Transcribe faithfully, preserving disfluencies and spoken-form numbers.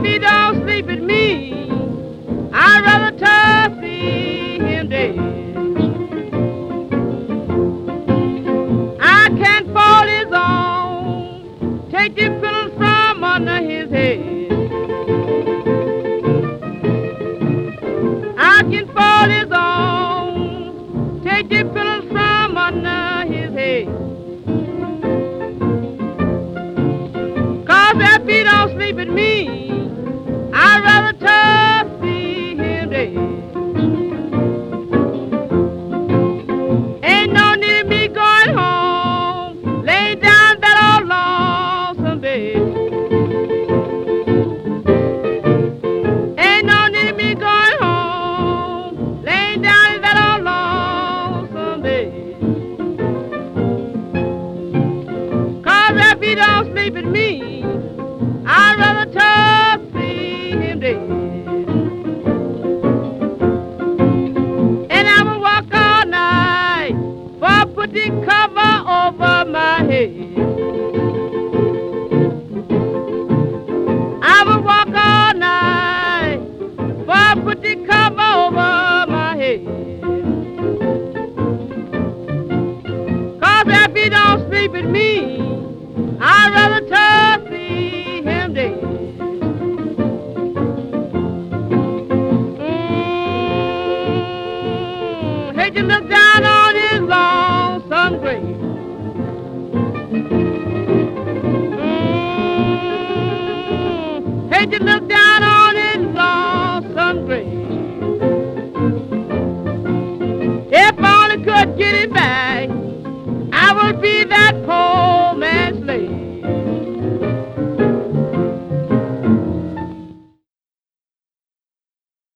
he don't sleep with me, I'd rather to see him dead. I can't fold his own, take the pillows from under his head. I can fold his own, take the pillows from under his head. Cause if he don't sleep with me, I'd rather to see him dead. Ain't no need of me going home, lay down that old lonesome bed. Ain't no need of me going home, lay down in that old lonesome bed. Cause if he don't sleep with me, I'd rather to see him dead. And I will walk all night, for I put the cover over my head. I will walk all night, for I put the cover over my head. Cause if he don't sleep with me, I'd rather to see him dead. Mm, hate to look down on his lonesome grave. Mm, hate to look down on his lonesome grave. If I only could get it back, I would be that poor